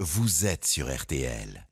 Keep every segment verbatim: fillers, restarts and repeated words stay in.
vous êtes sur R T L.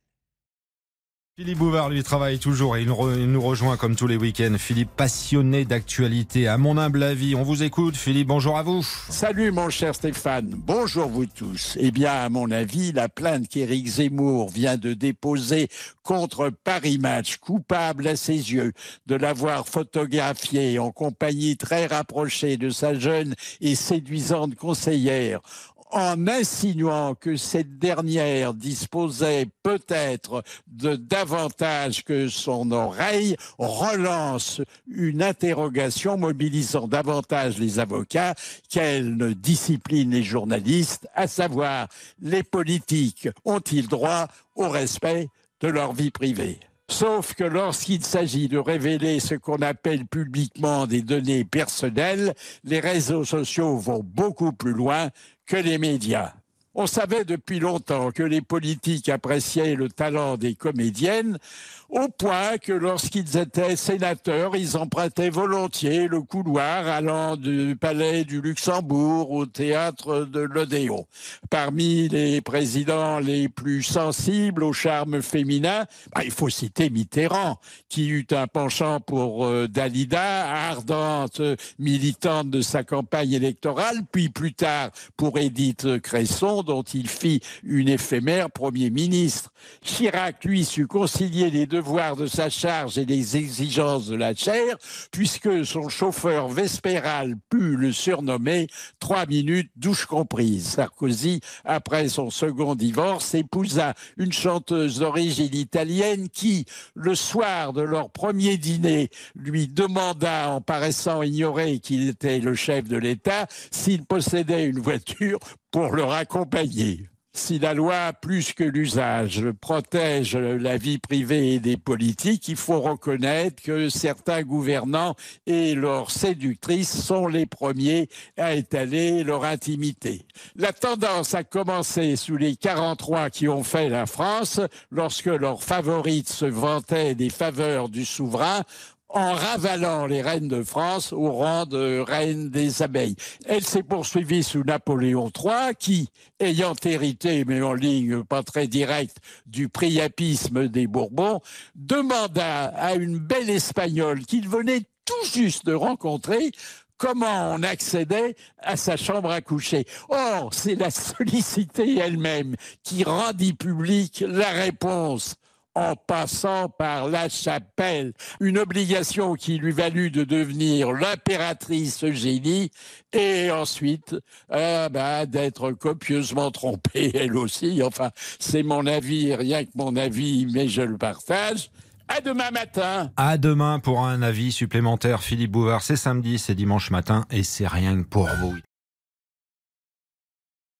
Philippe Bouvard, lui, travaille toujours et il, re, il nous rejoint comme tous les week-ends. Philippe, passionné d'actualité, à mon humble avis. On vous écoute. Philippe, bonjour à vous. Salut mon cher Stéphane, bonjour vous tous. Eh bien, à mon avis, la plainte qu'Éric Zemmour vient de déposer contre Paris Match, coupable à ses yeux de l'avoir photographié en compagnie très rapprochée de sa jeune et séduisante conseillère, en insinuant que cette dernière disposait peut-être de davantage que son oreille, relance une interrogation mobilisant davantage les avocats qu'elle ne discipline les journalistes, à savoir, les politiques ont-ils droit au respect de leur vie privée ? Sauf que lorsqu'il s'agit de révéler ce qu'on appelle publiquement des données personnelles, les réseaux sociaux vont beaucoup plus loin que les médias. On savait depuis longtemps que les politiques appréciaient le talent des comédiennes, au point que lorsqu'ils étaient sénateurs, ils empruntaient volontiers le couloir allant du palais du Luxembourg au théâtre de l'Odéon. Parmi les présidents les plus sensibles au charme féminin, bah, il faut citer Mitterrand, qui eut un penchant pour euh, Dalida, ardente militante de sa campagne électorale, puis plus tard pour Édith Cresson, dont il fit une éphémère Premier ministre. Chirac, lui, sut concilier les devoirs de sa charge et les exigences de la chair, puisque son chauffeur vespéral put le surnommer « trois minutes douche comprise ». Sarkozy, après son second divorce, épousa une chanteuse d'origine italienne qui, le soir de leur premier dîner, lui demanda, en paraissant ignorer qu'il était le chef de l'État, s'il possédait une voiture pour le raccompagner. Si la loi, plus que l'usage, protège la vie privée des politiques, il faut reconnaître que certains gouvernants et leurs séductrices sont les premiers à étaler leur intimité. La tendance a commencé sous les quarante-trois qui ont fait la France, lorsque leurs favorites se vantaient des faveurs du souverain, en ravalant les reines de France au rang de reines des abeilles. Elle s'est poursuivie sous Napoléon trois, qui, ayant hérité, mais en ligne pas très directe, du priapisme des Bourbons, demanda à une belle Espagnole qu'il venait tout juste de rencontrer comment on accédait à sa chambre à coucher. Or, c'est la sollicitée elle-même qui rendit publique la réponse, en passant par la chapelle, une obligation qui lui valut de devenir l'impératrice Eugénie et ensuite euh, bah, d'être copieusement trompée elle aussi. Enfin, c'est mon avis, rien que mon avis, mais je le partage. À demain matin. À demain pour un avis supplémentaire. Philippe Bouvard, c'est samedi, c'est dimanche matin et c'est rien que pour vous.